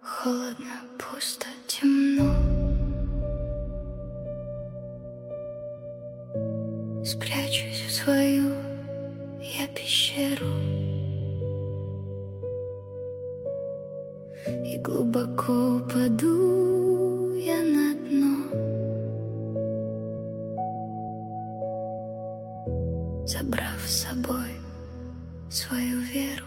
Холодно, пусто, темно. Спрячусь в свою я пещеру и глубоко упаду я на дно, забрав с собой свою веру.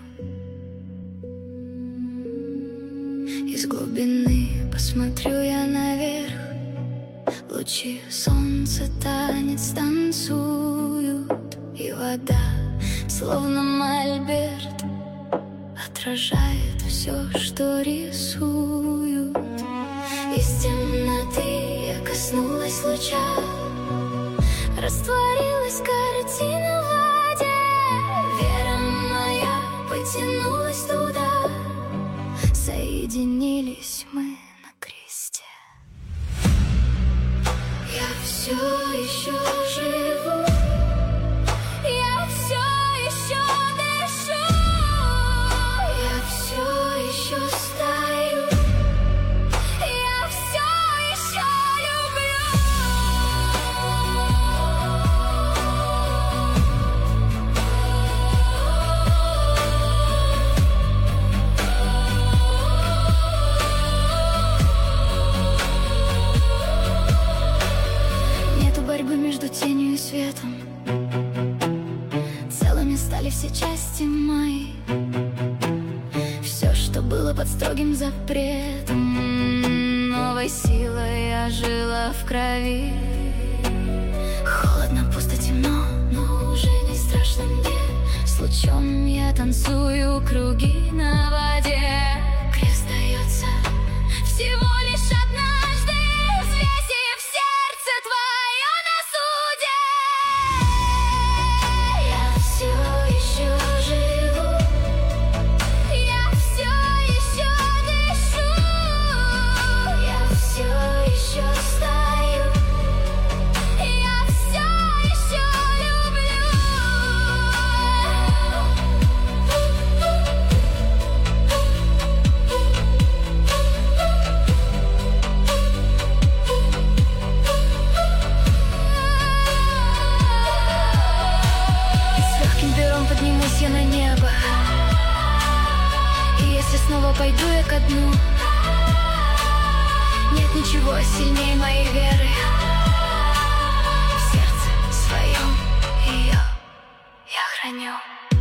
Из глубины посмотрю я наверх, лучи солнца танец танцуют, и вода, словно мольберт, отражает все, что рисуют. Из темноты я коснулась луча, растворилась картина в воде. Вера моя потянулась туда, соединились мы на кресте. Я все еще живу, я все еще дышу, я все еще стою, я все еще люблю. Нету борьбы между тенью и светом, целыми стали все части мои. Все, что было под строгим запретом, новой силой я жила в крови. Холодно, пусто, темно, но уже не страшно мне. С лучом я танцую круги на воде. Крест дается всего лишь однажды, взвесив сердце твое на суде. Я все еще живу, я все еще дышу, я все еще стою, я все еще люблю. С легким пером поднимусь я на небо, и если снова пойду я ко дну, нет ничего сильнее моей веры. В сердце своем ее я храню.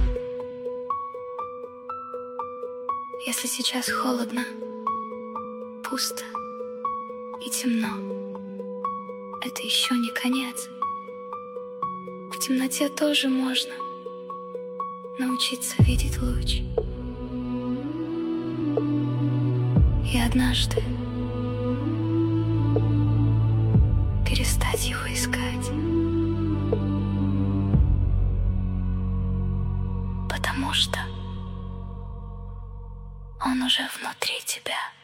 Если сейчас холодно, пусто и темно, это еще не конец. В темноте тоже можно научиться видеть луч. И однажды перестать его искать, потому что он уже внутри тебя.